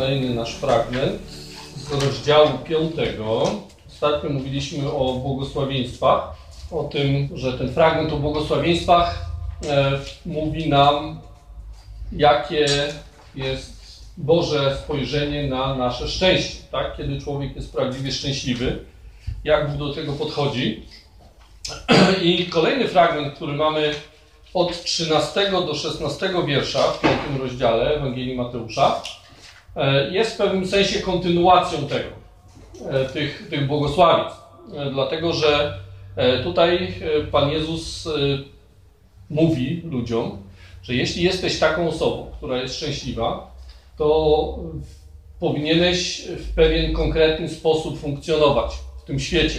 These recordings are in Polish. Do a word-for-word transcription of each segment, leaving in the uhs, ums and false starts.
kolejny nasz fragment z rozdziału piątego. Ostatnio mówiliśmy o błogosławieństwach, o tym, że ten fragment o błogosławieństwach e, mówi nam, jakie jest Boże spojrzenie na nasze szczęście, tak? Kiedy człowiek jest prawdziwie szczęśliwy, jak Bóg do tego podchodzi. I kolejny fragment, który mamy od trzynastego do szesnastego wiersza w piątym rozdziale Ewangelii Mateusza, jest w pewnym sensie kontynuacją tego, tych, tych błogosławieństw. Dlatego, że tutaj Pan Jezus mówi ludziom, że jeśli jesteś taką osobą, która jest szczęśliwa, to powinieneś w pewien konkretny sposób funkcjonować w tym świecie.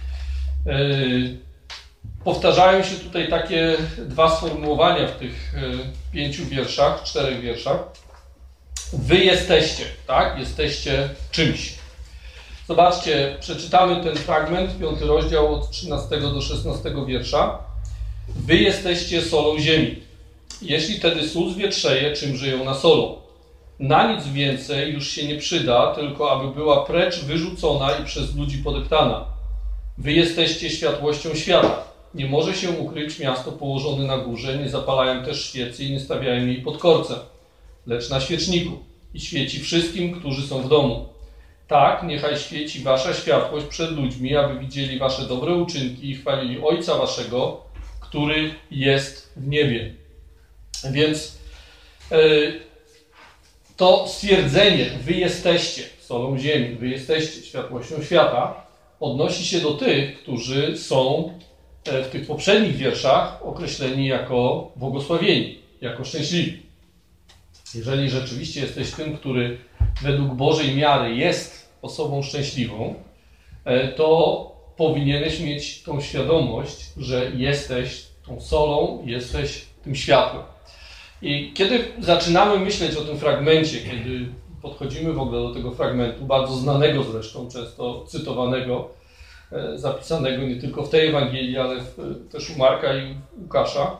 Powtarzają się tutaj takie dwa sformułowania w tych pięciu wierszach, czterech wierszach. Wy jesteście, tak? Jesteście czymś. Zobaczcie, przeczytamy ten fragment, piąty rozdział od trzynastego do szesnastego wiersza. Wy jesteście solą ziemi. Jeśli tedy sól zwietrzeje, czymże ją nasolą? Na nic więcej już się nie przyda, tylko aby była precz wyrzucona i przez ludzi podeptana. Wy jesteście światłością świata. Nie może się ukryć miasto położone na górze, nie zapalają też świecy i nie stawiają jej pod korcem, lecz na świeczniku i świeci wszystkim, którzy są w domu. Tak, niechaj świeci wasza światłość przed ludźmi, aby widzieli wasze dobre uczynki i chwalili Ojca waszego, który jest w niebie. Więc yy, to stwierdzenie, wy jesteście solą ziemi, wy jesteście światłością świata, odnosi się do tych, którzy są w tych poprzednich wierszach określeni jako błogosławieni, jako szczęśliwi. Jeżeli rzeczywiście jesteś tym, który według Bożej miary jest osobą szczęśliwą, to powinieneś mieć tą świadomość, że jesteś tą solą, jesteś tym światłem. I kiedy zaczynamy myśleć o tym fragmencie, kiedy podchodzimy w ogóle do tego fragmentu, bardzo znanego zresztą, często cytowanego, zapisanego nie tylko w tej Ewangelii, ale w, też u Marka i Łukasza,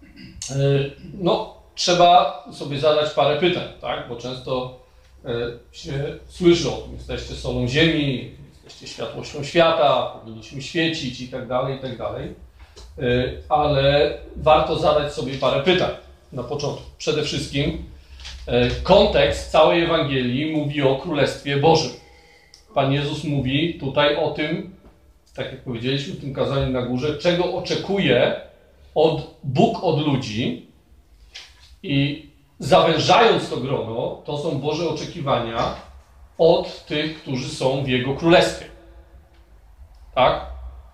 no trzeba sobie zadać parę pytań, tak? Bo często się słyszy o tym, jesteście solą ziemi, jesteście światłością świata, powinniśmy świecić i tak dalej, i tak dalej. Ale warto zadać sobie parę pytań na początku. Przede wszystkim kontekst całej Ewangelii mówi o Królestwie Bożym. Pan Jezus mówi tutaj o tym, tak jak powiedzieliśmy w tym kazaniu na górze, czego oczekuje od Bóg od ludzi i zawężając to grono, to są Boże oczekiwania od tych, którzy są w Jego Królestwie. Tak?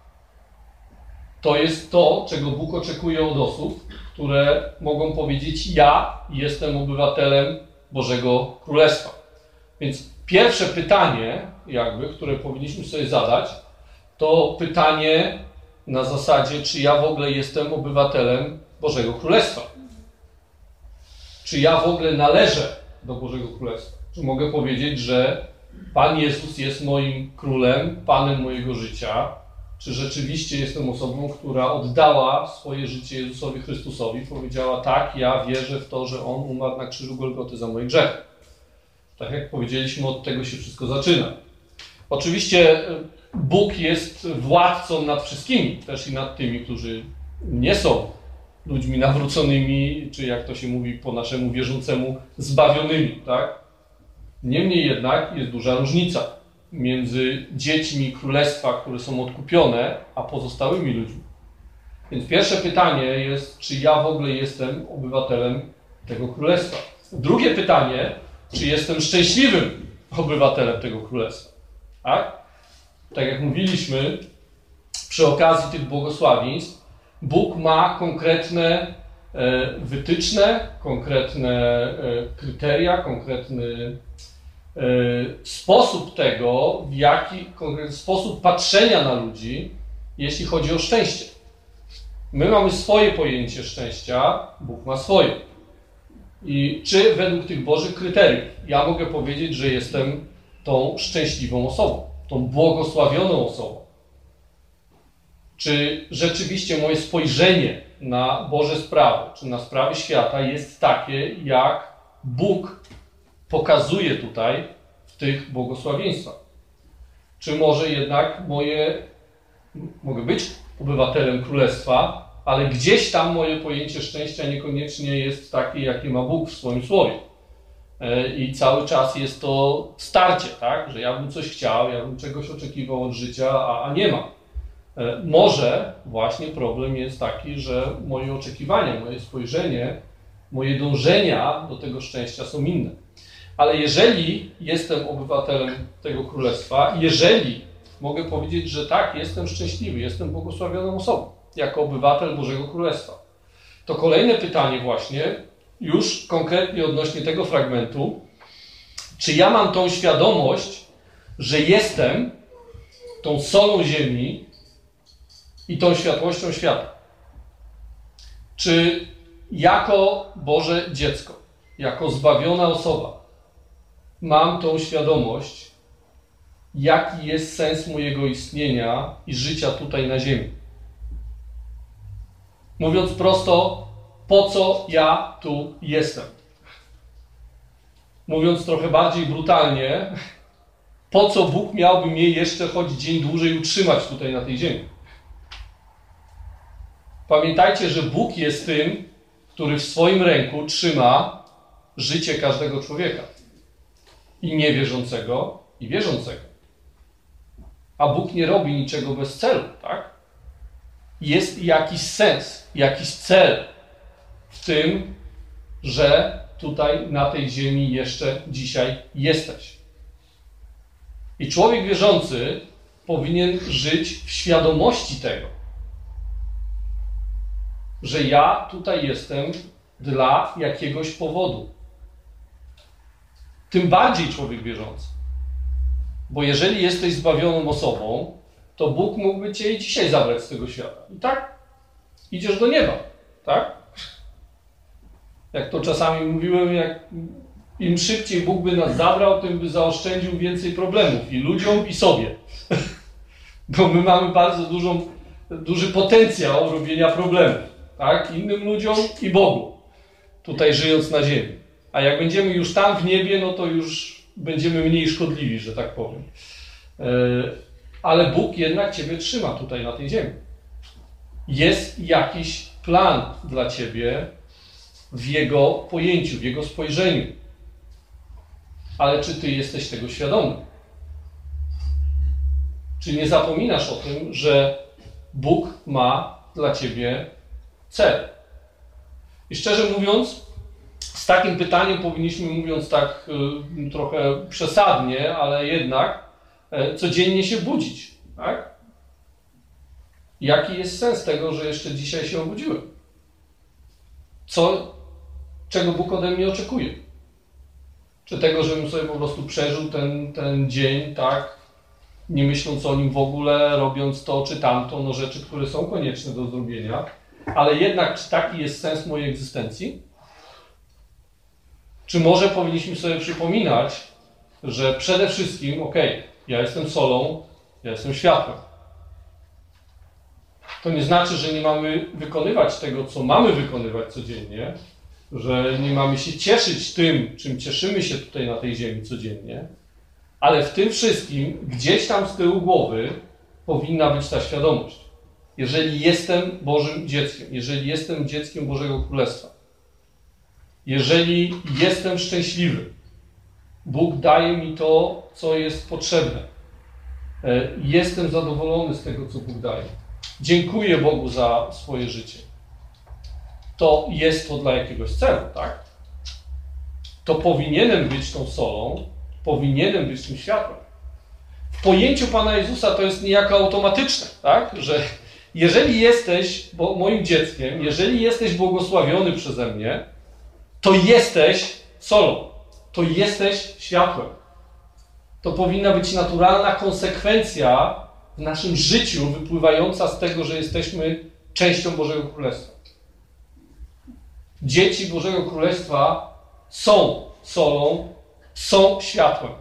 To jest to, czego Bóg oczekuje od osób, które mogą powiedzieć: ja jestem obywatelem Bożego Królestwa. Więc pierwsze pytanie, jakby, które powinniśmy sobie zadać, to pytanie na zasadzie, czy ja w ogóle jestem obywatelem Bożego Królestwa? Czy ja w ogóle należę do Bożego Królestwa? Czy mogę powiedzieć, że Pan Jezus jest moim królem, Panem mojego życia? Czy rzeczywiście jestem osobą, która oddała swoje życie Jezusowi Chrystusowi? Powiedziała: tak, ja wierzę w to, że On umarł na krzyżu Golgoty za moje grzechy. Tak jak powiedzieliśmy, od tego się wszystko zaczyna. Oczywiście Bóg jest władcą nad wszystkimi, też i nad tymi, którzy nie są ludźmi nawróconymi, czy jak to się mówi po naszemu wierzącemu, zbawionymi, tak? Niemniej jednak jest duża różnica między dziećmi Królestwa, które są odkupione, a pozostałymi ludźmi. Więc pierwsze pytanie jest, czy ja w ogóle jestem obywatelem tego Królestwa? Drugie pytanie, czy jestem szczęśliwym obywatelem tego Królestwa? Tak? Tak jak mówiliśmy, przy okazji tych błogosławieństw, Bóg ma konkretne e, wytyczne, konkretne e, kryteria, konkretny e, sposób tego, w jaki, konkretny sposób patrzenia na ludzi, jeśli chodzi o szczęście. My mamy swoje pojęcie szczęścia, Bóg ma swoje. I czy według tych Bożych kryteriów ja mogę powiedzieć, że jestem tą szczęśliwą osobą, tą błogosławioną osobą? Czy rzeczywiście moje spojrzenie na Boże sprawy, czy na sprawy świata jest takie, jak Bóg pokazuje tutaj w tych błogosławieństwach? Czy może jednak moje, mogę być obywatelem królestwa, ale gdzieś tam moje pojęcie szczęścia niekoniecznie jest takie, jakie ma Bóg w swoim słowie. I cały czas jest to starcie, tak? Że ja bym coś chciał, ja bym czegoś oczekiwał od życia, a, a nie ma. Może właśnie problem jest taki, że moje oczekiwania, moje spojrzenie, moje dążenia do tego szczęścia są inne. Ale jeżeli jestem obywatelem tego królestwa, jeżeli mogę powiedzieć, że tak, jestem szczęśliwy, jestem błogosławioną osobą, jako obywatel Bożego Królestwa, to kolejne pytanie właśnie, już konkretnie odnośnie tego fragmentu, czy ja mam tą świadomość, że jestem tą solą ziemi i tą światłością świata? Czy jako Boże dziecko, jako zbawiona osoba mam tą świadomość, jaki jest sens mojego istnienia i życia tutaj na ziemi? Mówiąc prosto, po co ja tu jestem? Mówiąc trochę bardziej brutalnie, po co Bóg miałby mnie jeszcze choć dzień dłużej utrzymać tutaj na tej ziemi? Pamiętajcie, że Bóg jest tym, który w swoim ręku trzyma życie każdego człowieka. I niewierzącego, i wierzącego. A Bóg nie robi niczego bez celu, tak? Jest jakiś sens, jakiś cel w tym, że tutaj na tej ziemi jeszcze dzisiaj jesteś. I człowiek wierzący powinien żyć w świadomości tego, że ja tutaj jestem dla jakiegoś powodu. Tym bardziej człowiek wierzący. Bo jeżeli jesteś zbawioną osobą, to Bóg mógłby cię i dzisiaj zabrać z tego świata. I tak idziesz do nieba, tak? Jak to czasami mówiłem, jak im szybciej Bóg by nas zabrał, tym by zaoszczędził więcej problemów i ludziom, i sobie. Bo my mamy bardzo dużą, duży potencjał robienia problemów, tak? Innym ludziom i Bogu, tutaj żyjąc na ziemi. A jak będziemy już tam w niebie, no to już będziemy mniej szkodliwi, że tak powiem. Ale Bóg jednak ciebie trzyma tutaj na tej ziemi. Jest jakiś plan dla ciebie w Jego pojęciu, w Jego spojrzeniu. Ale czy ty jesteś tego świadomy? Czy nie zapominasz o tym, że Bóg ma dla ciebie cel? I szczerze mówiąc, z takim pytaniem powinniśmy, mówiąc tak y, trochę przesadnie, ale jednak y, codziennie się budzić, tak? Jaki jest sens tego, że jeszcze dzisiaj się obudziłem? Co, czego Bóg ode mnie oczekuje? Czy tego, żebym sobie po prostu przeżył ten, ten dzień, tak, nie myśląc o nim w ogóle, robiąc to czy tamto, no rzeczy, które są konieczne do zrobienia, ale jednak czy taki jest sens mojej egzystencji? Czy może powinniśmy sobie przypominać, że przede wszystkim, okej, okay, ja jestem solą, ja jestem światłem. To nie znaczy, że nie mamy wykonywać tego, co mamy wykonywać codziennie, że nie mamy się cieszyć tym, czym cieszymy się tutaj na tej ziemi codziennie, ale w tym wszystkim gdzieś tam z tyłu głowy powinna być ta świadomość. Jeżeli jestem Bożym dzieckiem, jeżeli jestem dzieckiem Bożego Królestwa, jeżeli jestem szczęśliwy, Bóg daje mi to, co jest potrzebne. Jestem zadowolony z tego, co Bóg daje. Dziękuję Bogu za swoje życie. To jest to dla jakiegoś celu, tak? To powinienem być tą solą, powinienem być tym światłem. W pojęciu Pana Jezusa to jest niejako automatyczne, tak? Że jeżeli jesteś moim dzieckiem, jeżeli jesteś błogosławiony przeze mnie, to jesteś solą, to jesteś światłem. To powinna być naturalna konsekwencja w naszym życiu wypływająca z tego, że jesteśmy częścią Bożego Królestwa. Dzieci Bożego Królestwa są solą, są światłem.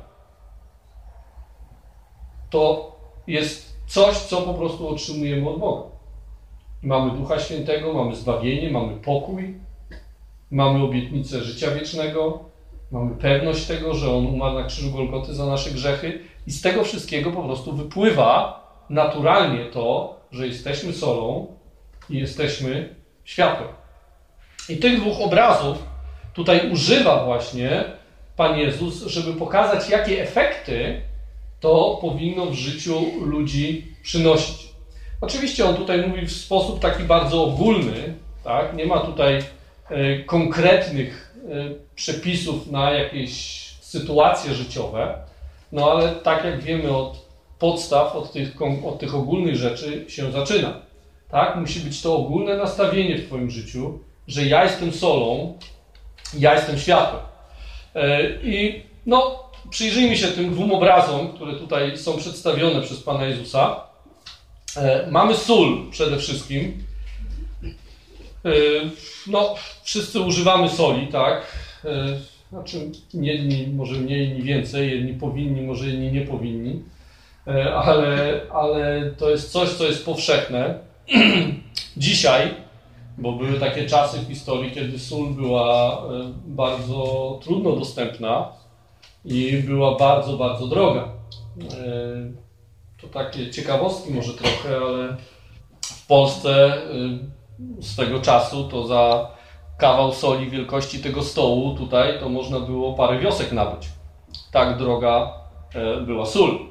To jest coś, co po prostu otrzymujemy od Boga. Mamy Ducha Świętego, mamy zbawienie, mamy pokój, mamy obietnicę życia wiecznego, Mamy pewność tego, że On umarł na krzyżu Golgoty za nasze grzechy i z tego wszystkiego po prostu wypływa naturalnie to, że jesteśmy solą i jesteśmy światłem. I tych dwóch obrazów tutaj używa właśnie Pan Jezus, żeby pokazać, jakie efekty to powinno w życiu ludzi przynosić. Oczywiście On tutaj mówi w sposób taki bardzo ogólny, tak? Nie ma tutaj e, konkretnych e, przepisów na jakieś sytuacje życiowe, no ale tak jak wiemy od podstaw, od tych, od tych ogólnych rzeczy się zaczyna. Tak? Musi być to ogólne nastawienie w Twoim życiu, że ja jestem solą, ja jestem światłem. E, I no, przyjrzyjmy się tym dwóm obrazom, które tutaj są przedstawione przez Pana Jezusa. E, mamy sól przede wszystkim. E, no, wszyscy używamy soli, tak? E, znaczy, jedni może mniej, inni więcej, jedni powinni, może inni nie powinni, e, ale, ale to jest coś, co jest powszechne. Dzisiaj, bo były takie czasy w historii, kiedy sól była e, bardzo trudno dostępna i była bardzo, bardzo droga. E, To takie ciekawostki może trochę, ale w Polsce z tego czasu to za kawał soli wielkości tego stołu tutaj to można było parę wiosek nabyć. Tak droga była sól.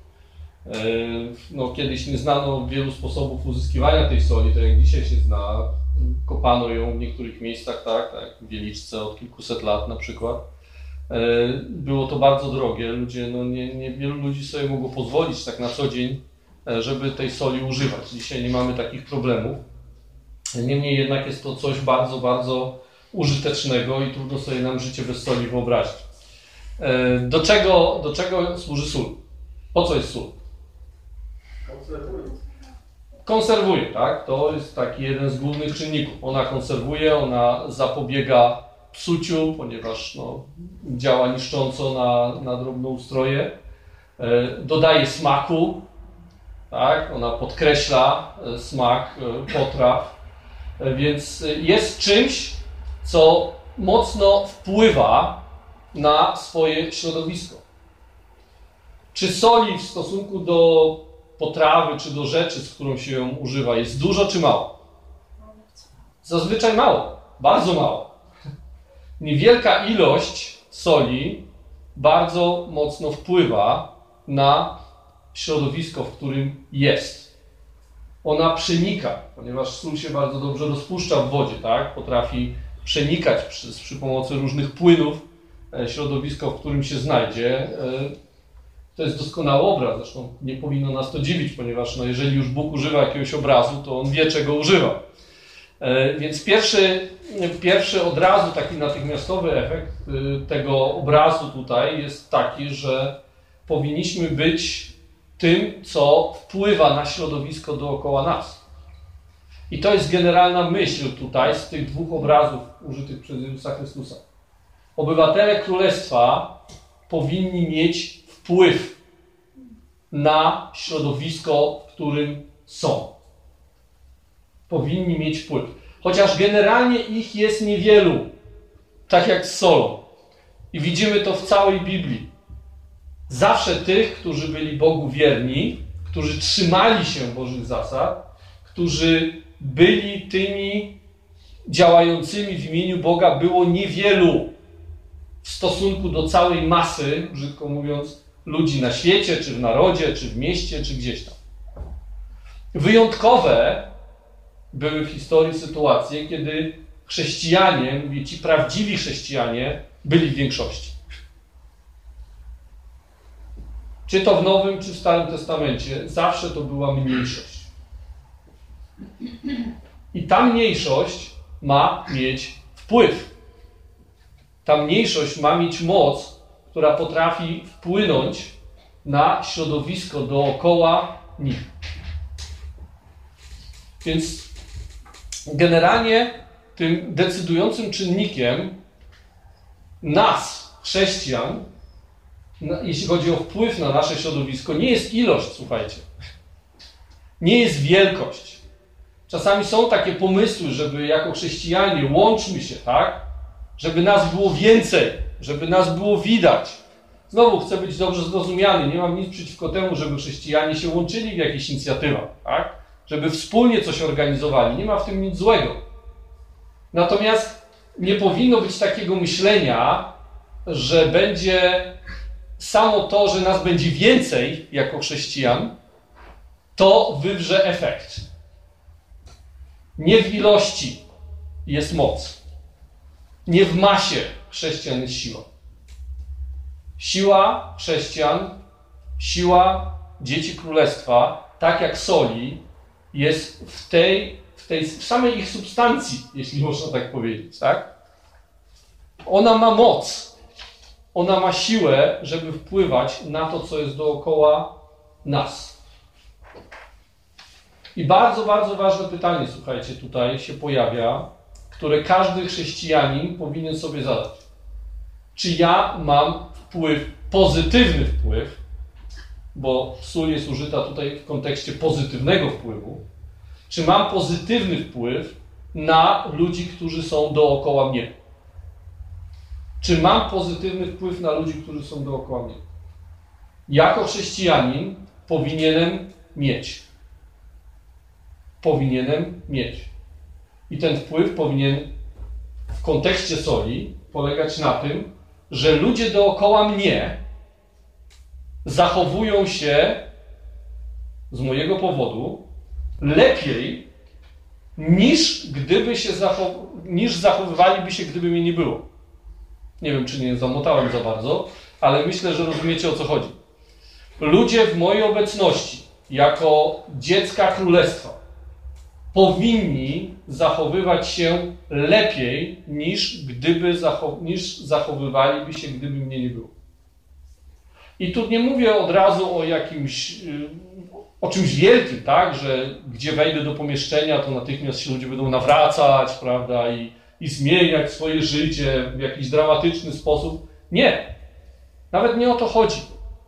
No, kiedyś nie znano wielu sposobów uzyskiwania tej soli, tak jak dzisiaj się zna. Kopano ją w niektórych miejscach, tak, tak jak w Wieliczce od kilkuset lat na przykład. Było to bardzo drogie, ludzie, no nie, nie wielu ludzi sobie mogło pozwolić tak na co dzień, żeby tej soli używać. Dzisiaj nie mamy takich problemów. Niemniej jednak jest to coś bardzo, bardzo użytecznego i trudno sobie nam życie bez soli wyobrazić. Do czego, do czego służy sól? Po co jest sól? Konserwuje. Konserwuje, tak? To jest taki jeden z głównych czynników. Ona konserwuje, ona zapobiega psuciu, ponieważ no, działa niszcząco na, na drobnoustroje. E, dodaje smaku, tak? Ona podkreśla e, smak e, potraw, e, więc jest czymś, co mocno wpływa na swoje środowisko. Czy soli w stosunku do potrawy, czy do rzeczy, z którą się ją używa, jest dużo czy mało? Zazwyczaj mało, bardzo mało. Niewielka ilość soli bardzo mocno wpływa na środowisko, w którym jest. Ona przenika, ponieważ sól się bardzo dobrze rozpuszcza w wodzie, tak? Potrafi przenikać przy, przy pomocy różnych płynów środowisko, w którym się znajdzie. To jest doskonały obraz, zresztą nie powinno nas to dziwić, ponieważ no, jeżeli już Bóg używa jakiegoś obrazu, to On wie, czego używa. Więc pierwszy, pierwszy od razu taki natychmiastowy efekt tego obrazu tutaj jest taki, że powinniśmy być tym, co wpływa na środowisko dookoła nas. I to jest generalna myśl tutaj z tych dwóch obrazów użytych przez Jezusa Chrystusa. Obywatele Królestwa powinni mieć wpływ na środowisko, w którym są. Powinni mieć wpływ. Chociaż generalnie ich jest niewielu, tak jak z solą. I widzimy to w całej Biblii. Zawsze tych, którzy byli Bogu wierni, którzy trzymali się Bożych zasad, którzy byli tymi działającymi w imieniu Boga, było niewielu w stosunku do całej masy, brzydko mówiąc, ludzi na świecie, czy w narodzie, czy w mieście, czy gdzieś tam. Wyjątkowe były w historii sytuacje, kiedy chrześcijanie, mówię ci prawdziwi chrześcijanie, byli w większości. Czy to w Nowym, czy w Starym Testamencie, zawsze to była mniejszość. I ta mniejszość ma mieć wpływ. Ta mniejszość ma mieć moc, która potrafi wpłynąć na środowisko dookoła nich. Więc generalnie tym decydującym czynnikiem nas, chrześcijan, jeśli chodzi o wpływ na nasze środowisko, nie jest ilość, słuchajcie. Nie jest wielkość. Czasami są takie pomysły, żeby jako chrześcijanie łączmy się, tak? Żeby nas było więcej. żeby nas było widać. Znowu chcę być dobrze zrozumiany, nie mam nic przeciwko temu, żeby chrześcijanie się łączyli w jakichś inicjatywach, tak? Żeby wspólnie coś organizowali, nie ma w tym nic złego. Natomiast nie powinno być takiego myślenia, że będzie samo to, że nas będzie więcej jako chrześcijan, to wywrze efekt. Nie w ilości jest moc. Nie w masie chrześcijan jest siła. Siła chrześcijan, siła dzieci królestwa, tak jak soli, jest w tej, w tej w samej ich substancji, jeśli można tak powiedzieć, tak? Ona ma moc. Ona ma siłę, żeby wpływać na to, co jest dookoła nas. I bardzo, bardzo ważne pytanie, słuchajcie, tutaj się pojawia, które każdy chrześcijanin powinien sobie zadać. Czy ja mam wpływ, pozytywny wpływ, bo sól jest użyta tutaj w kontekście pozytywnego wpływu, czy mam pozytywny wpływ na ludzi, którzy są dookoła mnie? Czy mam pozytywny wpływ na ludzi, którzy są dookoła mnie? Jako chrześcijanin powinienem mieć. Powinienem mieć. I ten wpływ powinien w kontekście soli polegać na tym, że ludzie dookoła mnie zachowują się z mojego powodu lepiej niż gdyby się zachow... niż zachowywaliby się, gdyby mnie nie było. Nie wiem, czy nie zamotałem za bardzo, ale myślę, że rozumiecie, o co chodzi. Ludzie w mojej obecności, jako dziecka królestwa, powinni zachowywać się lepiej niż gdyby zachow... niż zachowywaliby się, gdyby mnie nie było. I tu nie mówię od razu o jakimś, o czymś wielkim, tak, że gdzie wejdę do pomieszczenia, to natychmiast się ludzie będą nawracać, prawda, i, i zmieniać swoje życie w jakiś dramatyczny sposób. Nie. Nawet nie o to chodzi.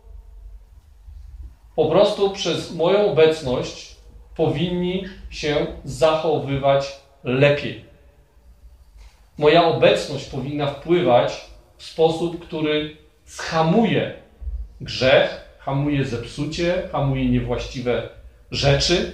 Po prostu przez moją obecność powinni się zachowywać lepiej. Moja obecność powinna wpływać w sposób, który zhamuje grzech, hamuje zepsucie, hamuje niewłaściwe rzeczy.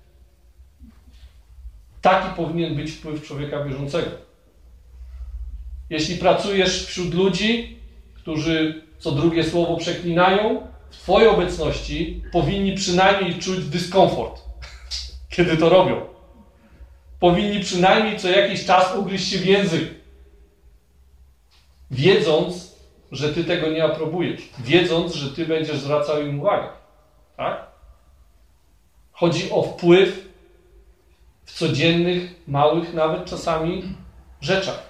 Taki powinien być wpływ człowieka wierzącego. Jeśli pracujesz wśród ludzi, którzy co drugie słowo przeklinają, w twojej obecności powinni przynajmniej czuć dyskomfort, kiedy to robią. Powinni przynajmniej co jakiś czas ugryźć się w język, wiedząc, że ty tego nie aprobujesz, wiedząc, że ty będziesz zwracał im uwagę. Tak? Chodzi o wpływ w codziennych, małych nawet czasami rzeczach.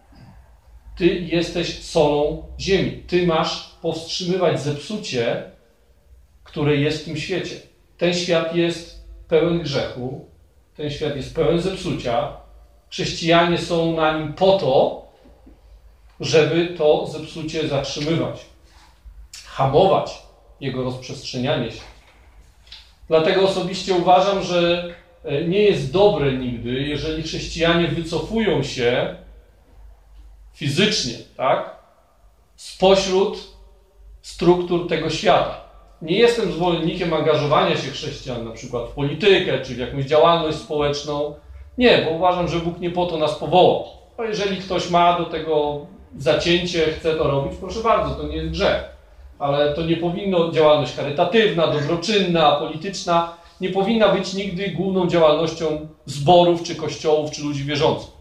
Ty jesteś solą ziemi. Ty masz powstrzymywać zepsucie, które jest w tym świecie. Ten świat jest pełen grzechu, ten świat jest pełen zepsucia. Chrześcijanie są na nim po to, żeby to zepsucie zatrzymywać, hamować jego rozprzestrzenianie się. Dlatego osobiście uważam, że nie jest dobre nigdy, jeżeli chrześcijanie wycofują się fizycznie, tak, spośród struktur tego świata. Nie jestem zwolennikiem angażowania się chrześcijan na przykład w politykę czy w jakąś działalność społeczną. Nie, bo uważam, że Bóg nie po to nas powołał. A jeżeli ktoś ma do tego zacięcie, chce to robić, proszę bardzo, to nie jest grzech. Ale to nie powinno, działalność charytatywna, dobroczynna, polityczna, nie powinna być nigdy główną działalnością zborów, czy kościołów, czy ludzi wierzących.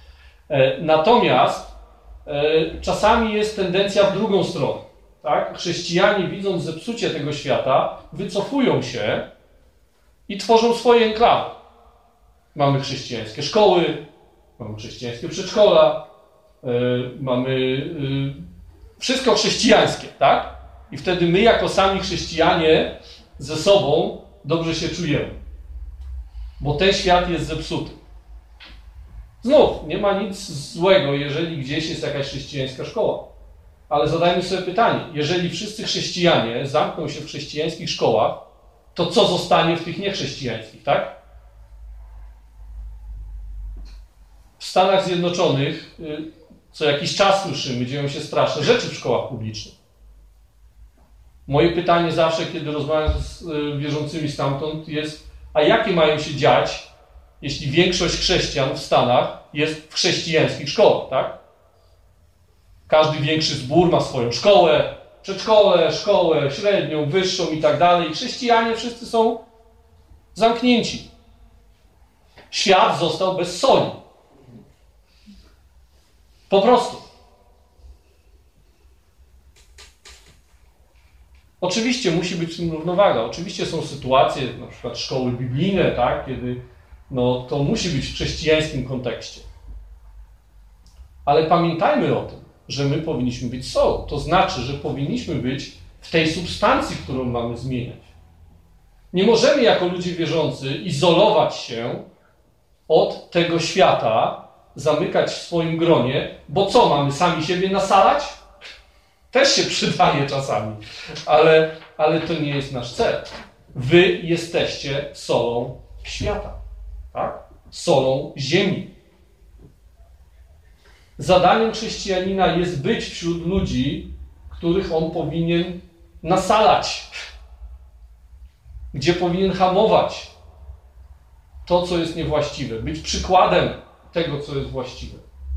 Natomiast czasami jest tendencja w drugą stronę. Tak? Chrześcijanie, widząc zepsucie tego świata, wycofują się i tworzą swoje enklawy. Mamy chrześcijańskie szkoły, mamy chrześcijańskie przedszkola, yy, mamy yy, wszystko chrześcijańskie, tak? I wtedy my jako sami chrześcijanie ze sobą dobrze się czujemy. Bo ten świat jest zepsuty. Znów, nie ma nic złego, jeżeli gdzieś jest jakaś chrześcijańska szkoła. Ale zadajmy sobie pytanie, jeżeli wszyscy chrześcijanie zamkną się w chrześcijańskich szkołach, to co zostanie w tych niechrześcijańskich, tak? W Stanach Zjednoczonych Co jakiś czas słyszymy, dzieją się straszne rzeczy w szkołach publicznych. Moje pytanie zawsze, kiedy rozmawiam z wierzącymi stamtąd, jest, a jakie mają się dziać, jeśli większość chrześcijan w Stanach jest w chrześcijańskich szkołach, tak? Każdy większy zbór ma swoją szkołę, przedszkole, szkołę średnią, wyższą i tak dalej. Chrześcijanie wszyscy są zamknięci. Świat został bez soli. Po prostu. Oczywiście musi być w tym równowaga. Oczywiście są sytuacje, na przykład szkoły biblijne, tak, kiedy no, to musi być w chrześcijańskim kontekście. Ale pamiętajmy o tym, że my powinniśmy być solą. To znaczy, że powinniśmy być w tej substancji, którą mamy zmieniać. Nie możemy jako ludzie wierzący izolować się od tego świata, zamykać w swoim gronie, bo co, mamy sami siebie nasalać? Też się przydaje czasami, ale, ale to nie jest nasz cel. Wy jesteście solą świata, tak? Solą ziemi. Zadaniem chrześcijanina jest być wśród ludzi, których on powinien nasalać, gdzie powinien hamować to, co jest niewłaściwe, być przykładem tego, co jest właściwe.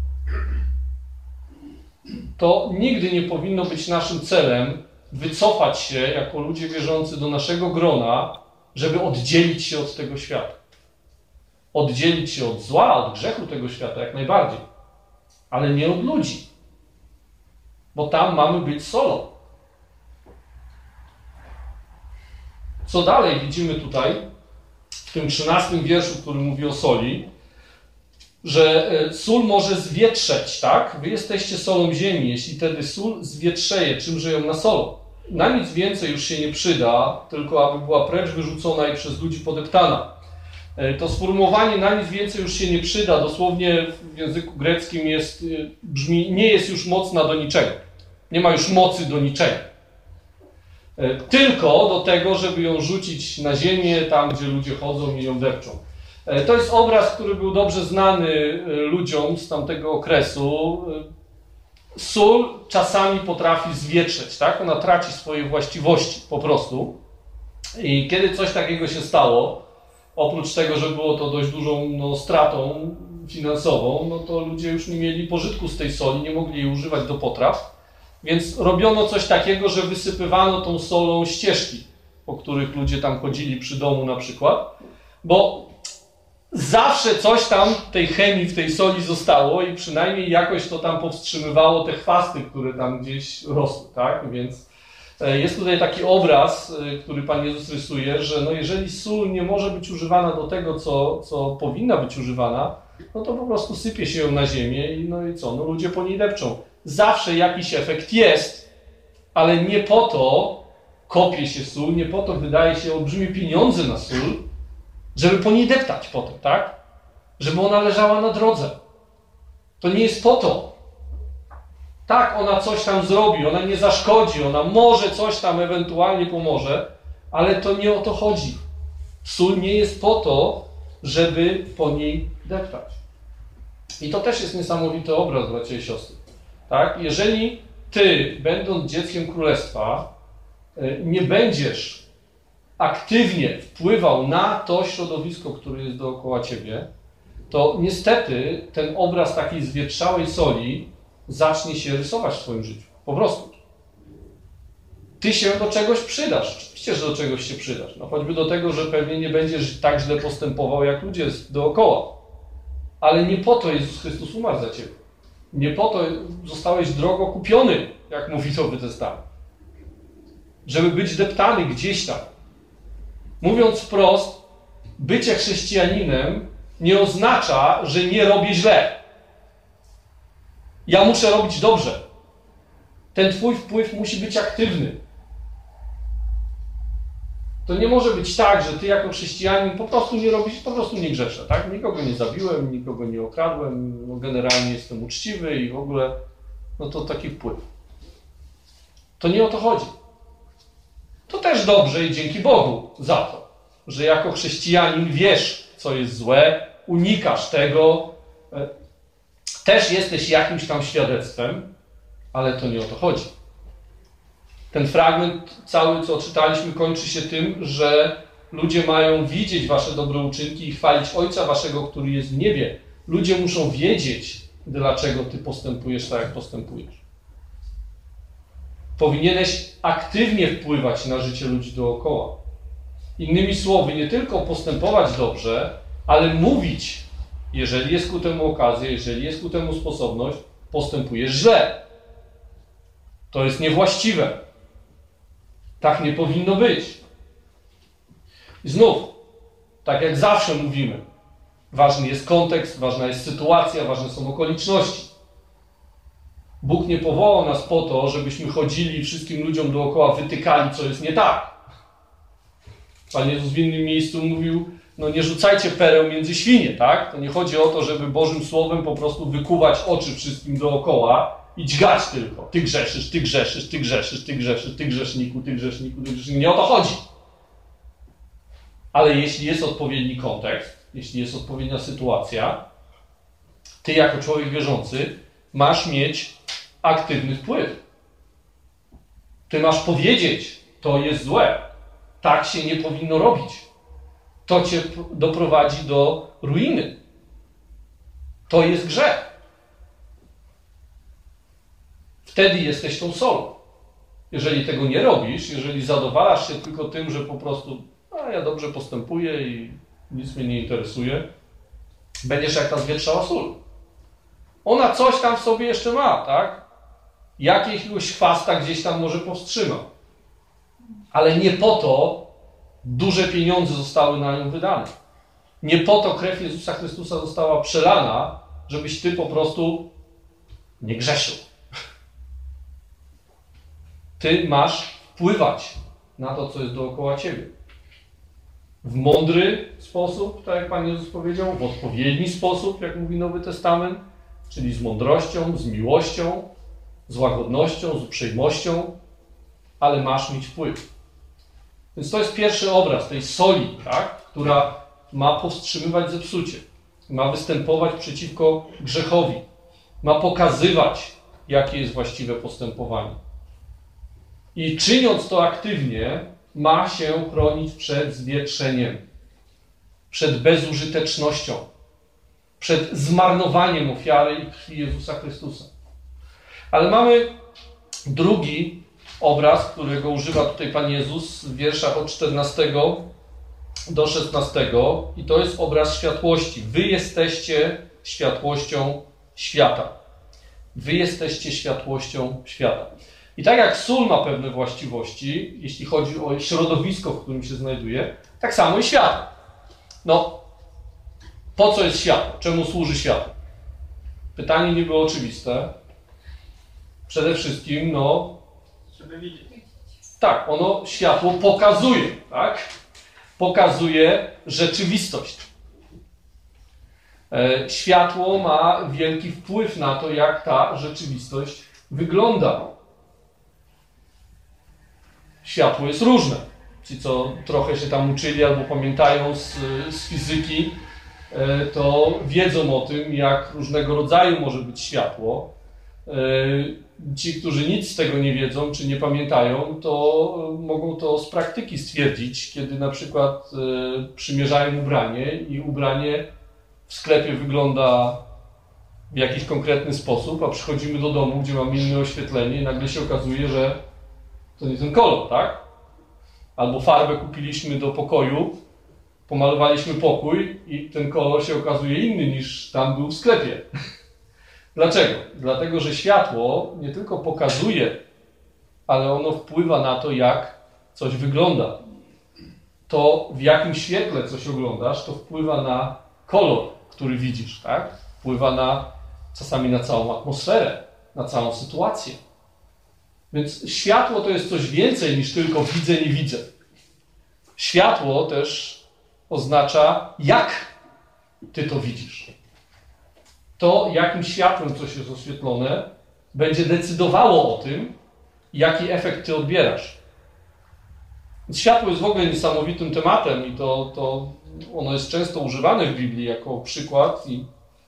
To nigdy nie powinno być naszym celem wycofać się jako ludzie wierzący do naszego grona, żeby oddzielić się od tego świata. Oddzielić się od zła, od grzechu tego świata jak najbardziej, ale nie od ludzi, bo tam mamy być solą. Co dalej widzimy tutaj, w tym trzynastym wierszu, który mówi o soli, że sól może zwietrzeć, tak? Wy jesteście solą ziemi, jeśli tedy sól zwietrzeje, czymże ją nasolą? Na nic więcej już się nie przyda, tylko aby była precz wyrzucona i przez ludzi podeptana. To sformułowanie na nic więcej już się nie przyda, dosłownie w języku greckim jest, brzmi, nie jest już mocna do niczego. Nie ma już mocy do niczego. Tylko do tego, żeby ją rzucić na ziemię, tam gdzie ludzie chodzą i ją depczą. To jest obraz, który był dobrze znany ludziom z tamtego okresu. Sól czasami potrafi zwietrzeć, tak? Ona traci swoje właściwości po prostu. I kiedy coś takiego się stało, oprócz tego, że było to dość dużą no, stratą finansową, no to ludzie już nie mieli pożytku z tej soli, nie mogli jej używać do potraw. Więc robiono coś takiego, że wysypywano tą solą ścieżki, po których ludzie tam chodzili przy domu na przykład, bo zawsze coś tam tej chemii w tej soli zostało i przynajmniej jakoś to tam powstrzymywało te chwasty, które tam gdzieś rosły, tak? Więc jest tutaj taki obraz, który Pan Jezus rysuje, że no jeżeli sól nie może być używana do tego, co, co powinna być używana, no to po prostu sypie się ją na ziemię i no i co? No ludzie po niej depczą. Zawsze jakiś efekt jest, ale nie po to kopie się sól, nie po to wydaje się olbrzymie pieniądze na sól, żeby po niej deptać potem, tak? Żeby ona leżała na drodze. To nie jest po to. Tak, ona coś tam zrobi, ona nie zaszkodzi, ona może coś tam ewentualnie pomoże, ale to nie o to chodzi. Sól nie jest po to, żeby po niej deptać. I to też jest niesamowity obraz, bracia i siostry. Tak? Jeżeli ty, będąc dzieckiem Królestwa, nie będziesz aktywnie wpływał na to środowisko, które jest dookoła ciebie, to niestety ten obraz takiej zwietrzałej soli zacznie się rysować w swoim życiu. Po prostu. Ty się do czegoś przydasz. Oczywiście, że do czegoś się przydasz. No choćby do tego, że pewnie nie będziesz tak źle postępował, jak ludzie dookoła. Ale nie po to Jezus Chrystus umarł za ciebie. Nie po to zostałeś drogo kupiony, jak mówi Nowy Testament. Żeby być deptany gdzieś tam. Mówiąc wprost, bycie chrześcijaninem nie oznacza, że nie robię źle. Ja muszę robić dobrze. Ten twój wpływ musi być aktywny. To nie może być tak, że ty jako chrześcijanin po prostu nie robisz, po prostu nie grzeszę, tak? Nikogo nie zabiłem, nikogo nie okradłem, no generalnie jestem uczciwy i w ogóle, no to taki wpływ. To nie o to chodzi. To też dobrze i dzięki Bogu za to, że jako chrześcijanin wiesz, co jest złe, unikasz tego, Też jesteś jakimś tam świadectwem, ale to nie o to chodzi. Ten fragment cały, co czytaliśmy, kończy się tym, że ludzie mają widzieć wasze dobre uczynki i chwalić Ojca waszego, który jest w niebie. Ludzie muszą wiedzieć, dlaczego ty postępujesz tak, jak postępujesz. Powinieneś aktywnie wpływać na życie ludzi dookoła. Innymi słowy, nie tylko postępować dobrze, ale mówić, jeżeli jest ku temu okazja, jeżeli jest ku temu sposobność, postępujesz źle. To jest niewłaściwe. Tak nie powinno być. I znów, tak jak zawsze mówimy, ważny jest kontekst, ważna jest sytuacja, ważne są okoliczności. Bóg nie powołał nas po to, żebyśmy chodzili i wszystkim ludziom dookoła wytykali, co jest nie tak. Pan Jezus w innym miejscu mówił, no nie rzucajcie pereł między świnie, tak? To nie chodzi o to, żeby Bożym Słowem po prostu wykuwać oczy wszystkim dookoła i dźgać tylko. Ty grzeszysz, ty grzeszysz, ty grzeszysz, ty grzeszysz, ty grzeszniku, ty grzeszniku, ty grzeszniku. Nie o to chodzi. Ale jeśli jest odpowiedni kontekst, jeśli jest odpowiednia sytuacja, ty jako człowiek wierzący masz mieć aktywny wpływ. Ty masz powiedzieć, to jest złe. Tak się nie powinno robić. To cię doprowadzi do ruiny. To jest grzech. Wtedy jesteś tą solą. Jeżeli tego nie robisz, jeżeli zadowalasz się tylko tym, że po prostu a ja dobrze postępuję i nic mnie nie interesuje, będziesz jak ta zwietrzała sól. Ona coś tam w sobie jeszcze ma, tak? Jakiegoś chwasta gdzieś tam może powstrzyma. Ale nie po to duże pieniądze zostały na nią wydane. Nie po to krew Jezusa Chrystusa została przelana, żebyś ty po prostu nie grzeszył. Ty masz wpływać na to, co jest dookoła ciebie. W mądry sposób, tak jak Pan Jezus powiedział, w odpowiedni sposób, jak mówi Nowy Testament, czyli z mądrością, z miłością, z łagodnością, z uprzejmością, ale masz mieć wpływ. Więc to jest pierwszy obraz tej soli, tak, która ma powstrzymywać zepsucie, ma występować przeciwko grzechowi, ma pokazywać, jakie jest właściwe postępowanie. I czyniąc to aktywnie, ma się chronić przed zwietrzeniem, przed bezużytecznością, przed zmarnowaniem ofiary i krwi Jezusa Chrystusa. Ale mamy drugi obraz, którego używa tutaj Pan Jezus w wierszach od czternastego do szesnastego i to jest obraz światłości. Wy jesteście światłością świata. Wy jesteście światłością świata. I tak jak sól ma pewne właściwości, jeśli chodzi o środowisko, w którym się znajduje, tak samo i światło. No, po co jest światło? Czemu służy światło? Pytanie nie było oczywiste. Przede wszystkim, no... Żeby widzieć. Tak, ono światło pokazuje, tak? Pokazuje rzeczywistość. E, światło ma wielki wpływ na to, jak ta rzeczywistość wygląda. Światło jest różne. Ci, co trochę się tam uczyli albo pamiętają z, z fizyki, e, to wiedzą o tym, jak różnego rodzaju może być światło. E, ci, którzy nic z tego nie wiedzą, czy nie pamiętają, to mogą to z praktyki stwierdzić, kiedy na przykład e, przymierzają ubranie i ubranie w sklepie wygląda w jakiś konkretny sposób, a przychodzimy do domu, gdzie mamy inne oświetlenie i nagle się okazuje, że to nie ten kolor, tak? Albo farbę kupiliśmy do pokoju, pomalowaliśmy pokój i ten kolor się okazuje inny niż tam był w sklepie. Dlaczego? Dlatego, że światło nie tylko pokazuje, ale ono wpływa na to, jak coś wygląda. To, w jakim świetle coś oglądasz, to wpływa na kolor, który widzisz, tak? Wpływa na, czasami na całą atmosferę, na całą sytuację. Więc światło to jest coś więcej niż tylko widzę, nie widzę. Światło też oznacza, jak ty to widzisz. To, jakim światłem coś jest oświetlone, będzie decydowało o tym, jaki efekt ty odbierasz. Więc światło jest w ogóle niesamowitym tematem i to, to ono jest często używane w Biblii jako przykład i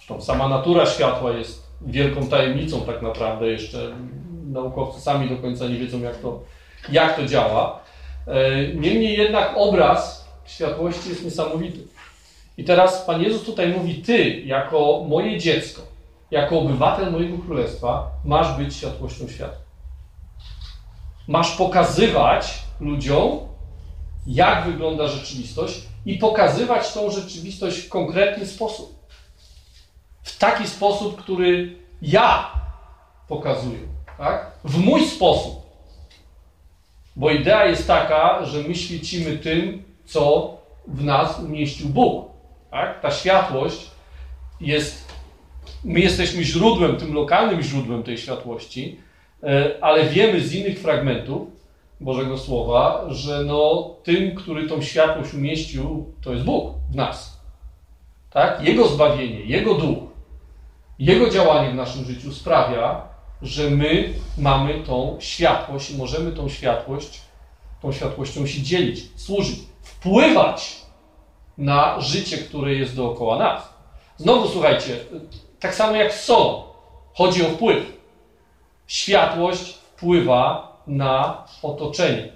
Zresztą sama natura światła jest wielką tajemnicą tak naprawdę. Jeszcze naukowcy sami do końca nie wiedzą, jak to, jak to działa. Niemniej jednak obraz światłości jest niesamowity. I teraz Pan Jezus tutaj mówi, ty jako moje dziecko, jako obywatel mojego królestwa masz być światłością świata. Masz pokazywać ludziom, jak wygląda rzeczywistość i pokazywać tą rzeczywistość w konkretny sposób. W taki sposób, który ja pokazuję. Tak? W mój sposób. Bo idea jest taka, że my świecimy tym, co w nas umieścił Bóg. Tak? Ta światłość jest, my jesteśmy źródłem, tym lokalnym źródłem tej światłości, ale wiemy z innych fragmentów Bożego Słowa, że no, tym, który tą światłość umieścił, to jest Bóg w nas. Tak? Jego zbawienie, Jego duch, Jego działanie w naszym życiu sprawia, że my mamy tą światłość i możemy tą światłość, tą światłością się dzielić, służyć, wpływać na życie, które jest dookoła nas. Znowu słuchajcie, tak samo jak z solą, chodzi o wpływ. Światłość wpływa na otoczenie.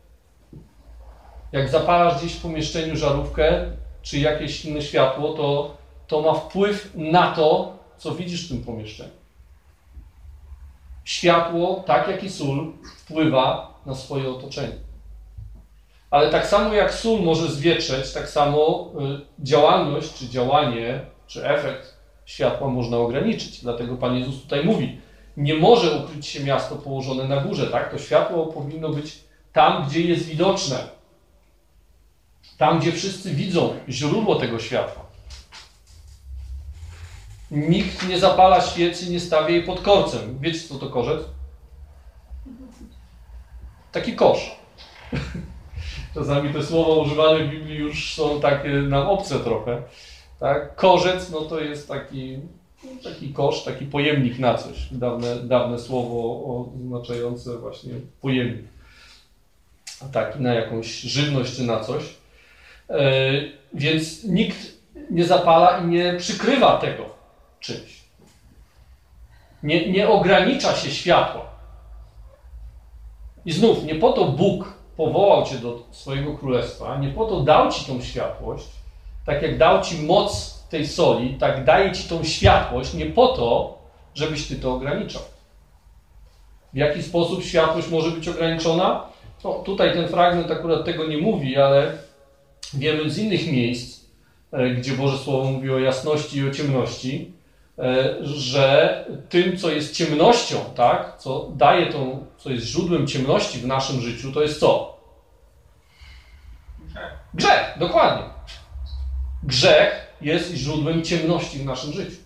Jak zapalasz gdzieś w pomieszczeniu żarówkę, czy jakieś inne światło, to, to ma wpływ na to, co widzisz w tym pomieszczeniu. Światło, tak jak i sól, wpływa na swoje otoczenie. Ale tak samo jak sól może zwietrzeć, tak samo y, działalność, czy działanie, czy efekt światła można ograniczyć. Dlatego Pan Jezus tutaj mówi, nie może ukryć się miasto położone na górze. Tak? To światło powinno być tam, gdzie jest widoczne. Tam, gdzie wszyscy widzą źródło tego światła. Nikt nie zapala świecy, nie stawia jej pod korcem. Wiecie, co to korzec? Taki kosz. Czasami te słowa używane w Biblii już są takie nam obce trochę. Tak? Korzec, no to jest taki, taki kosz, taki pojemnik na coś. Dawne, dawne słowo oznaczające właśnie pojemnik. Taki na jakąś żywność czy na coś. Yy, więc nikt nie zapala i nie przykrywa tego czymś. Nie, nie ogranicza się światła. I znów, nie po to Bóg powołał cię do swojego królestwa, nie po to dał ci tą światłość, tak jak dał ci moc tej soli, tak daje ci tą światłość, nie po to, żebyś ty to ograniczał. W jaki sposób światłość może być ograniczona? No, tutaj ten fragment akurat tego nie mówi, ale wiemy z innych miejsc, gdzie Boże Słowo mówi o jasności i o ciemności, że tym, co jest ciemnością, tak, co daje tą, co jest źródłem ciemności w naszym życiu, to jest co? Grzech. Grzech, dokładnie. Grzech jest źródłem ciemności w naszym życiu.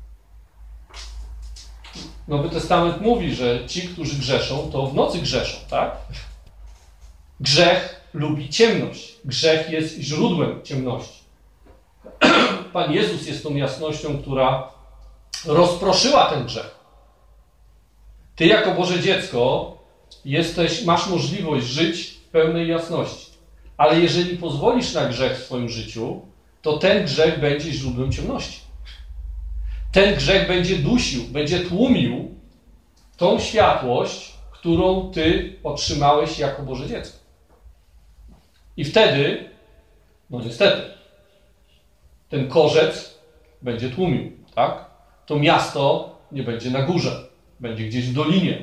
Nowy Testament mówi, że ci, którzy grzeszą, to w nocy grzeszą, tak? Grzech lubi ciemność. Grzech jest źródłem ciemności. Pan Jezus jest tą jasnością, która rozproszyła ten grzech. Ty jako Boże dziecko jesteś, masz możliwość żyć w pełnej jasności. Ale jeżeli pozwolisz na grzech w swoim życiu, to ten grzech będzie źródłem ciemności. Ten grzech będzie dusił, będzie tłumił tą światłość, którą ty otrzymałeś jako Boże dziecko. I wtedy, no niestety, ten korzec będzie tłumił, tak? To miasto nie będzie na górze, będzie gdzieś w dolinie.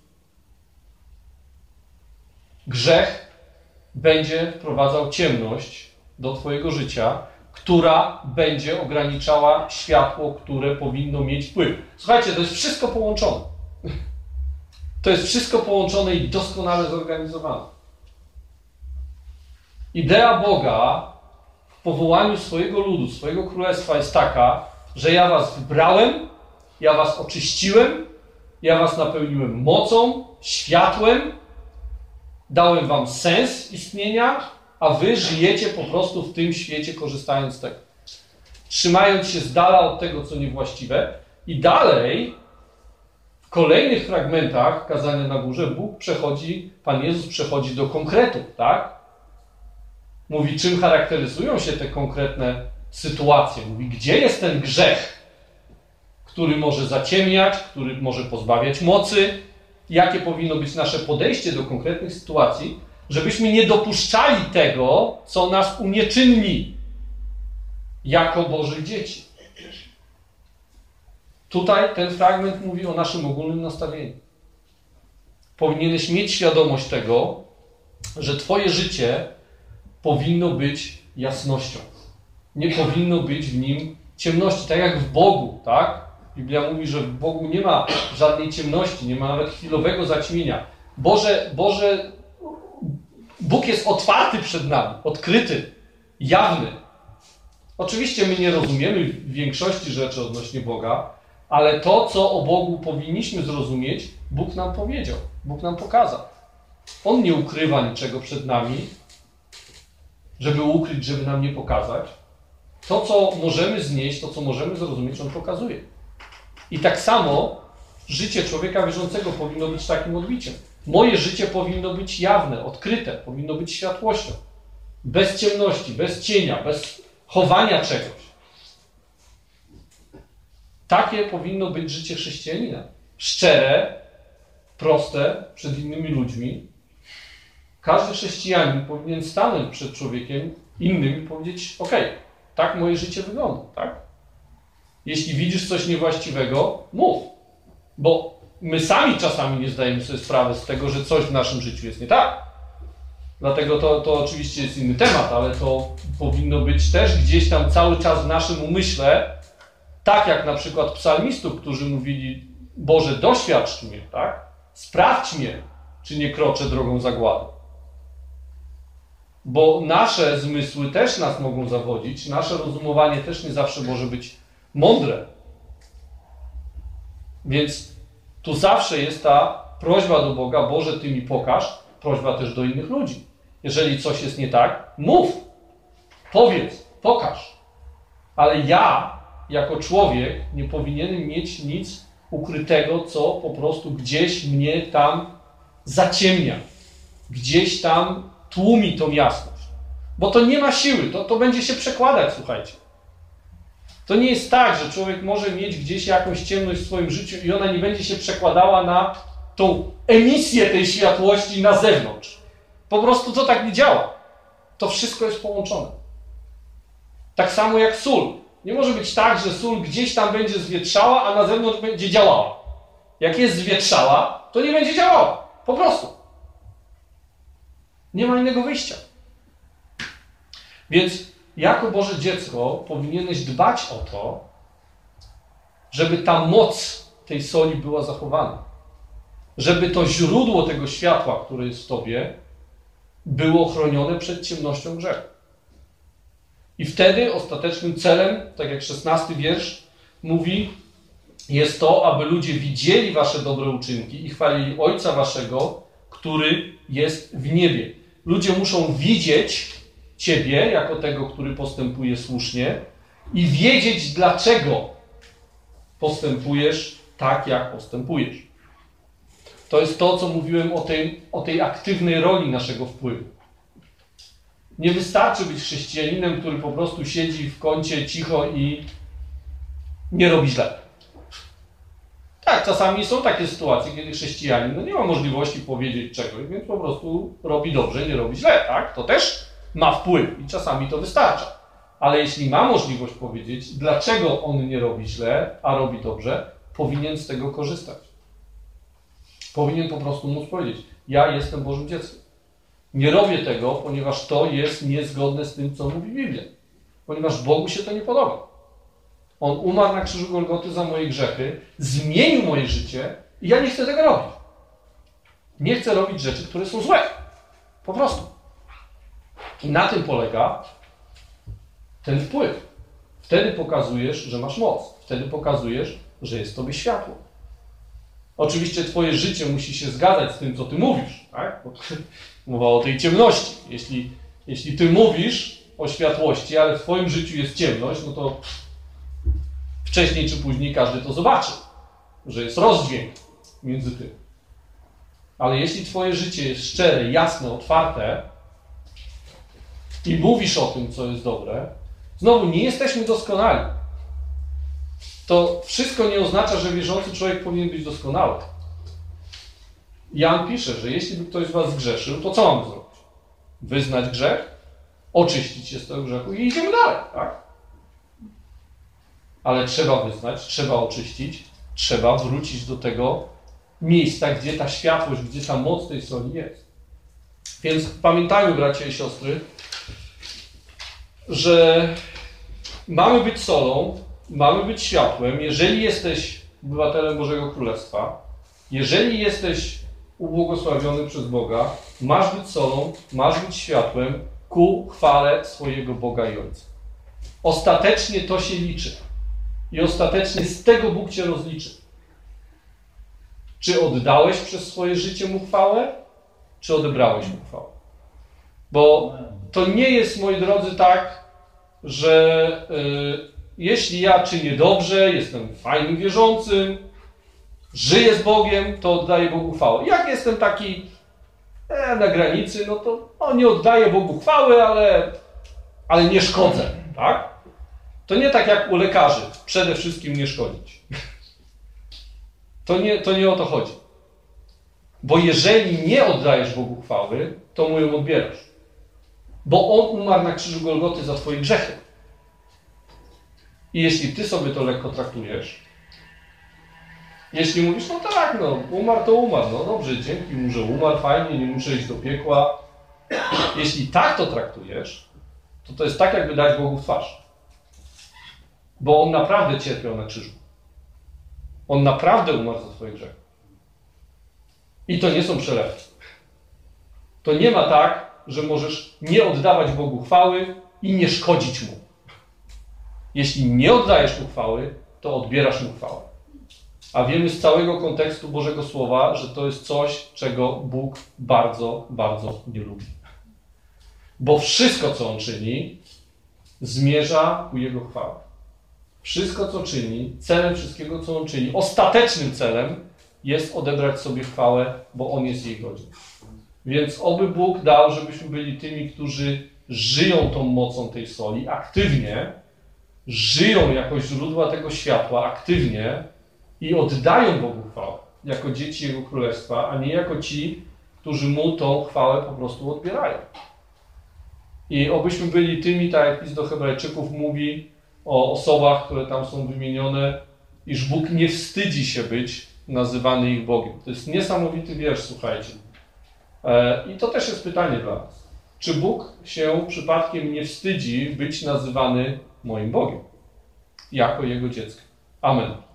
Grzech będzie wprowadzał ciemność do twojego życia, która będzie ograniczała światło, które powinno mieć wpływ. Słuchajcie, to jest wszystko połączone. To jest wszystko połączone i doskonale zorganizowane. Idea Boga w powołaniu swojego ludu, swojego królestwa jest taka, że ja was wybrałem, ja was oczyściłem, ja was napełniłem mocą, światłem, dałem wam sens istnienia, a wy żyjecie po prostu w tym świecie, korzystając z tego. Trzymając się z dala od tego, co niewłaściwe. I dalej, w kolejnych fragmentach kazania na górze, Bóg przechodzi, Pan Jezus przechodzi do konkretów, tak? Mówi, czym charakteryzują się te konkretne sytuacje. Mówi, gdzie jest ten grzech, który może zaciemniać, który może pozbawiać mocy, jakie powinno być nasze podejście do konkretnych sytuacji, żebyśmy nie dopuszczali tego, co nas unieczynni jako Bożych dzieci. Tutaj ten fragment mówi o naszym ogólnym nastawieniu. Powinieneś mieć świadomość tego, że twoje życie powinno być jasnością. Nie powinno być w nim ciemności, tak jak w Bogu, tak? Biblia mówi, że w Bogu nie ma żadnej ciemności, nie ma nawet chwilowego zaćmienia. Boże, Boże, Bóg jest otwarty przed nami, odkryty, jawny. Oczywiście my nie rozumiemy większości rzeczy odnośnie Boga, ale to, co o Bogu powinniśmy zrozumieć, Bóg nam powiedział, Bóg nam pokazał. On nie ukrywa niczego przed nami, żeby ukryć, żeby nam nie pokazać. To, co możemy znieść, to, co możemy zrozumieć, On pokazuje. I tak samo życie człowieka wierzącego powinno być takim odbiciem. Moje życie powinno być jawne, odkryte, powinno być światłością. Bez ciemności, bez cienia, bez chowania czegoś. Takie powinno być życie chrześcijanina. Szczere, proste przed innymi ludźmi. Każdy chrześcijanin powinien stanąć przed człowiekiem innym i powiedzieć: ok, tak moje życie wygląda, tak? Jeśli widzisz coś niewłaściwego, mów. Bo my sami czasami nie zdajemy sobie sprawy z tego, że coś w naszym życiu jest nie tak. Dlatego to, to oczywiście jest inny temat, ale to powinno być też gdzieś tam cały czas w naszym umyśle, tak jak na przykład psalmistów, którzy mówili: Boże, doświadcz mnie, tak? Sprawdź mnie, czy nie kroczę drogą zagłady. Bo nasze zmysły też nas mogą zawodzić, nasze rozumowanie też nie zawsze może być mądre. Więc tu zawsze jest ta prośba do Boga: Boże, Ty mi pokaż, prośba też do innych ludzi. Jeżeli coś jest nie tak, mów, powiedz, pokaż. Ale ja, jako człowiek, nie powinienem mieć nic ukrytego, co po prostu gdzieś mnie tam zaciemnia. Gdzieś tam tłumi tą jasność. Bo to nie ma siły, to, to będzie się przekładać, słuchajcie. To nie jest tak, że człowiek może mieć gdzieś jakąś ciemność w swoim życiu i ona nie będzie się przekładała na tą emisję tej światłości na zewnątrz. Po prostu to tak nie działa. To wszystko jest połączone. Tak samo jak sól. Nie może być tak, że sól gdzieś tam będzie zwietrzała, a na zewnątrz będzie działała. Jak jest zwietrzała, to nie będzie działała. Po prostu. Nie ma innego wyjścia. Więc jako Boże dziecko powinieneś dbać o to, żeby ta moc tej soli była zachowana. Żeby to źródło tego światła, które jest w tobie, było chronione przed ciemnością grzechu. I wtedy ostatecznym celem, tak jak szesnasty wiersz mówi, jest to, aby ludzie widzieli wasze dobre uczynki i chwalili Ojca waszego, który jest w niebie. Ludzie muszą widzieć ciebie jako tego, który postępuje słusznie i wiedzieć, dlaczego postępujesz tak, jak postępujesz. To jest to, co mówiłem o tej, o tej aktywnej roli naszego wpływu. Nie wystarczy być chrześcijaninem, który po prostu siedzi w kącie cicho i nie robi źle. Tak, czasami są takie sytuacje, kiedy chrześcijanin no nie ma możliwości powiedzieć czegoś, więc po prostu robi dobrze, nie robi źle, tak? To też ma wpływ i czasami to wystarcza. Ale jeśli ma możliwość powiedzieć, dlaczego on nie robi źle, a robi dobrze, powinien z tego korzystać. Powinien po prostu móc powiedzieć: ja jestem Bożym dzieckiem. Nie robię tego, ponieważ to jest niezgodne z tym, co mówi Biblia. Ponieważ Bogu się to nie podoba. On umarł na krzyżu Golgoty za moje grzechy, zmienił moje życie i ja nie chcę tego robić. Nie chcę robić rzeczy, które są złe. Po prostu. I na tym polega ten wpływ. Wtedy pokazujesz, że masz moc. Wtedy pokazujesz, że jest w tobie światło. Oczywiście twoje życie musi się zgadzać z tym, co ty mówisz. Tak? Bo mowa o tej ciemności. Jeśli, jeśli ty mówisz o światłości, ale w twoim życiu jest ciemność, no to wcześniej czy później każdy to zobaczy, że jest rozdźwięk między tym. Ale jeśli twoje życie jest szczere, jasne, otwarte i mówisz o tym, co jest dobre, znowu nie jesteśmy doskonali. to wszystko nie oznacza, że wierzący człowiek powinien być doskonały. Jan pisze, że jeśli by ktoś z was zgrzeszył, to co mamy zrobić? Wyznać grzech, oczyścić się z tego grzechu i idziemy dalej, tak? Ale trzeba wyznać, trzeba oczyścić, trzeba wrócić do tego miejsca, gdzie ta światłość, gdzie ta moc tej soli jest. Więc pamiętajmy, bracia i siostry, że mamy być solą, mamy być światłem. Jeżeli jesteś obywatelem Bożego Królestwa, jeżeli jesteś ubłogosławiony przez Boga, masz być solą, masz być światłem ku chwale swojego Boga i Ojca. Ostatecznie to się liczy. I ostatecznie z tego Bóg cię rozliczy. Czy oddałeś przez swoje życie mu chwałę, czy odebrałeś mu chwałę? Bo to nie jest, moi drodzy, tak, że y, jeśli ja czynię dobrze, jestem fajnym wierzącym, żyję z Bogiem, to oddaję Bogu chwałę. Jak jestem taki e, na granicy, no to no, nie oddaję Bogu chwały, ale, ale nie szkodzę, tak? To nie tak jak u lekarzy, przede wszystkim nie szkodzić. To nie, to nie o to chodzi. Bo jeżeli nie oddajesz Bogu chwały, to mu ją odbierasz. Bo On umarł na krzyżu Golgoty za twoje grzechy. I jeśli ty sobie to lekko traktujesz, jeśli mówisz, no tak, no, umarł to umarł, no dobrze, dzięki mu, że umarł, fajnie, nie muszę iść do piekła. Jeśli tak to traktujesz, to to jest tak, jakby dać Bogu w twarz. Bo On naprawdę cierpiał na krzyżu. On naprawdę umarł za twoje grzechy. I to nie są przelewy. To nie ma tak, że możesz nie oddawać Bogu chwały i nie szkodzić Mu. Jeśli nie oddajesz Mu chwały, to odbierasz Mu chwałę. A wiemy z całego kontekstu Bożego Słowa, że to jest coś, czego Bóg bardzo, bardzo nie lubi. Bo wszystko, co On czyni, zmierza ku Jego chwale. Wszystko, co czyni, celem wszystkiego, co On czyni, ostatecznym celem jest odebrać sobie chwałę, bo On jest jej godzien. Więc oby Bóg dał, żebyśmy byli tymi, którzy żyją tą mocą tej soli, aktywnie, żyją jako źródła tego światła, aktywnie i oddają Bogu chwałę, jako dzieci Jego Królestwa, a nie jako ci, którzy Mu tą chwałę po prostu odbierają. I obyśmy byli tymi, tak jak list do Hebrajczyków mówi o osobach, które tam są wymienione, iż Bóg nie wstydzi się być nazywany ich Bogiem. To jest niesamowity wiersz, słuchajcie. I to też jest pytanie dla nas. Czy Bóg się przypadkiem nie wstydzi być nazywany moim Bogiem? Jako Jego dzieckiem. Amen.